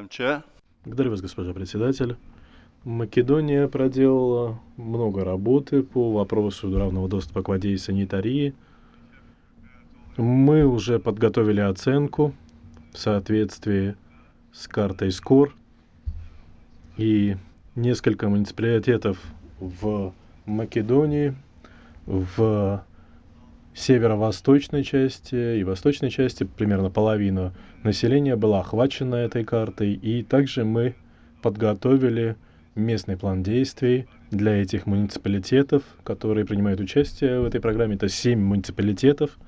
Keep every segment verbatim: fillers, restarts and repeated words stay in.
Chair. Благодарю вас, госпожа председатель. Македония проделала много работы по вопросу равного доступа к воде и санитарии. Мы уже подготовили оценку в соответствии с картой СКОР, и несколько муниципалитетов в Македонии, в северо-восточной части и восточной части, примерно половина населения была охвачена этой картой, и также мы подготовили местный план действий для этих муниципалитетов, которые принимают участие в этой программе. Это семь муниципалитетов.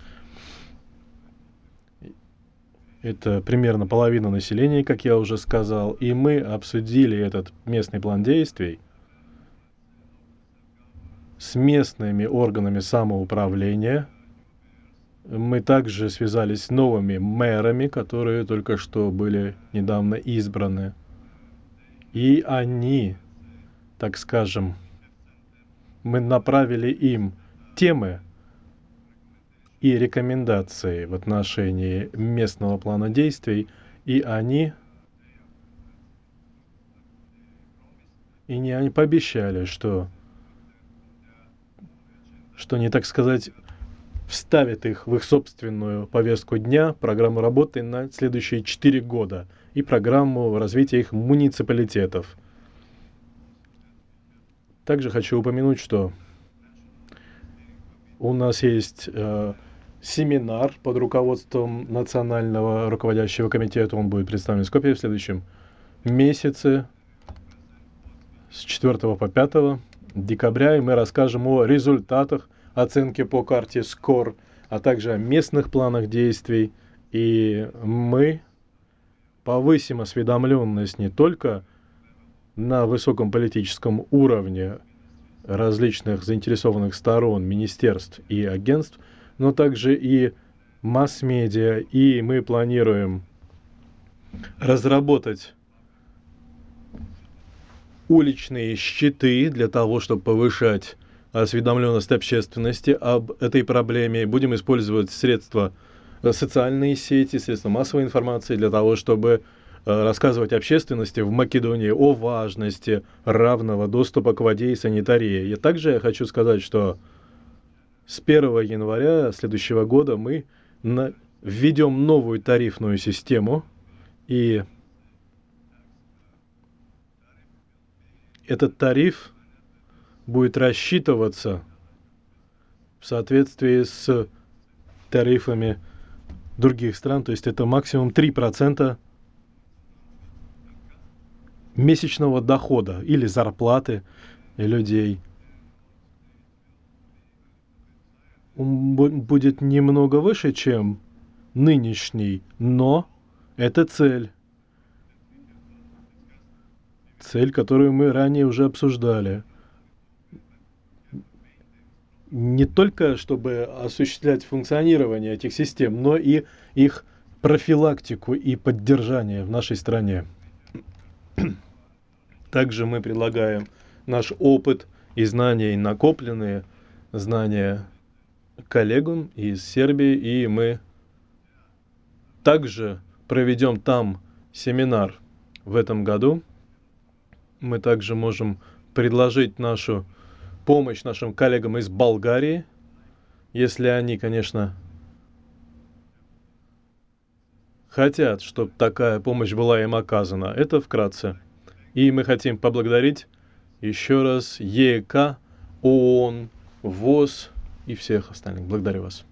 Это примерно половина населения, как я уже сказал, и мы обсудили этот местный план действий с местными органами самоуправления. Мы также связались с новыми мэрами, которые только что были недавно избраны. И они, так скажем, мы направили им темы и рекомендации в отношении местного плана действий, и они, и не они пообещали, что, что они, так сказать, вставят их в их собственную повестку дня, программу работы на следующие четыре года и программу развития их муниципалитетов. Также хочу упомянуть, что у нас есть э, семинар под руководством Национального руководящего комитета. Он будет представлен в Скопье в следующем месяце с четвёртого по пятое декабря, и мы расскажем о результатах оценки по карте СКОР, а также о местных планах действий, и мы повысим осведомленность не только на высоком политическом уровне различных заинтересованных сторон, министерств и агентств, но также и масс-медиа, и мы планируем разработать уличные щиты для того, чтобы повышать осведомленность общественности об этой проблеме. Будем использовать средства, социальные сети, средства массовой информации для того, чтобы рассказывать общественности в Македонии о важности равного доступа к воде и санитарии. И также я хочу сказать, что с первого января следующего года мы на... введем новую тарифную систему, и этот тариф будет рассчитываться в соответствии с тарифами других стран, то есть это максимум три процента месячного дохода или зарплаты людей. Он будет немного выше, чем нынешний, но это цель. Цель, которую мы ранее уже обсуждали. Не только чтобы осуществлять функционирование этих систем, но и их профилактику и поддержание в нашей стране. Также мы предлагаем наш опыт и знания, и накопленные знания коллегам из Сербии, и мы также проведем там семинар в этом году. Мы также можем предложить нашу помощь нашим коллегам из Болгарии, если они, конечно, хотят, чтобы такая помощь была им оказана. Это вкратце. И мы хотим поблагодарить еще раз ЕК, ООН, ВОЗ и всех остальных. Благодарю вас.